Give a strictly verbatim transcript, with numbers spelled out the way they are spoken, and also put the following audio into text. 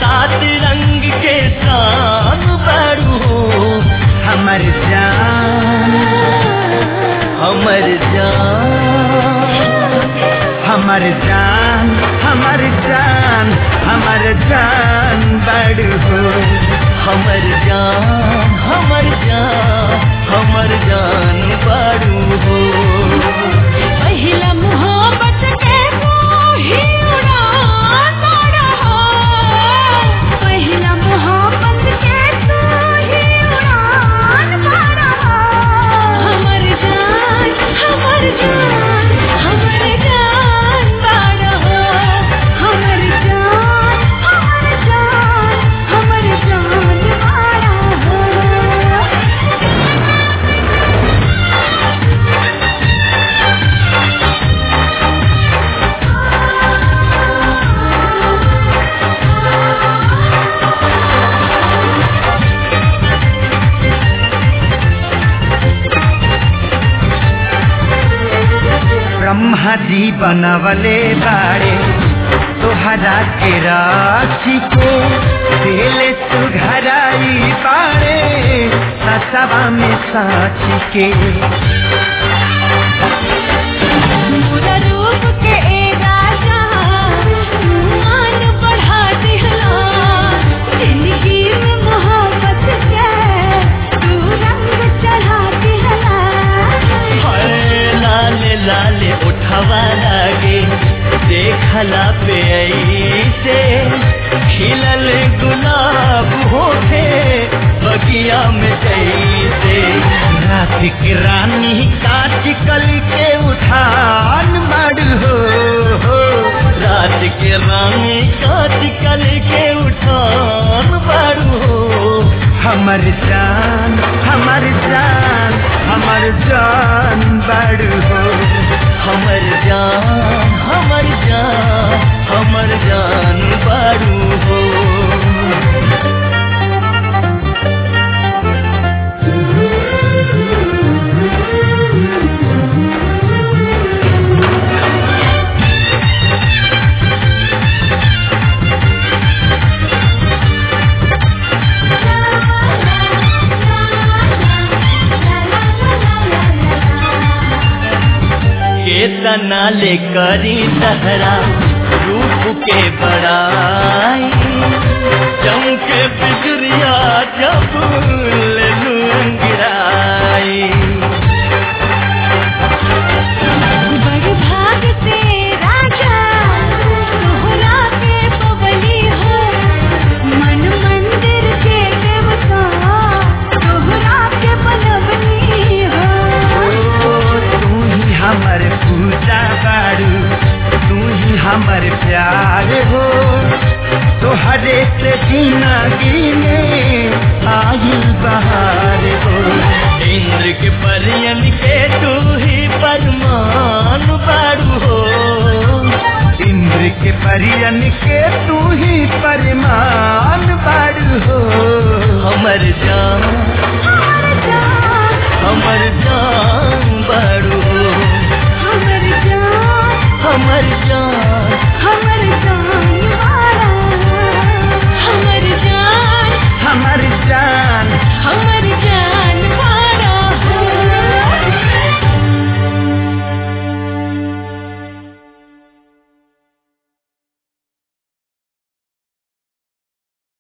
सात रंग के शान बारू हो हमर जान हमर जान हमर जान हमर जान हमर जान बारू हो हमर जान हमर जान हमर जान बारू हो पहिला मोहब्बत के मोही उड़ान मारा हो पहिला मोहब्बत के मोही उड़ान मारा हो हमर जान हमर जान हमर जान मारा हो हमर जान हमर जान हमर जान मारा हो ब्रह्मा जी बनवले बाड़े तोहरा के राशि के दिले सुघराई बाड़े ससवा में साची के पूरा रूप के ए राजा मान बढ़ा दिहला जिंदगी में मोहब्बत के तू रंग चढ़ा दिहला हाय लाले लाले उठवा लागे देखला पे ऐसे खिलल गुलाब होके बगिया में जैसे रात की रानी काट कल के उठान मारू हो रात की रानी काट कल के उठान मारू हो हमर जान हमर जान हमर जान बारू हो हमर जान हमर जान हमर जान बारू हो केतना ले करी तहरा रूप के बड़ाई चमके बिजुरिया जब लुंगिराई बड़ भाग से राजा तोहरा के पवली हो मन मंदिर के देवता तोहरा के बनवली हो तू ही हमर पूजा बारू तू ही हमर प्यार हो तोहरे से जिंदगी में आई बहार हो इंद्र के परियन के तू ही परमान बारू हो इंद्र के परियन के तू ही परमान बारू हो हमर जान हमर जान हमर जान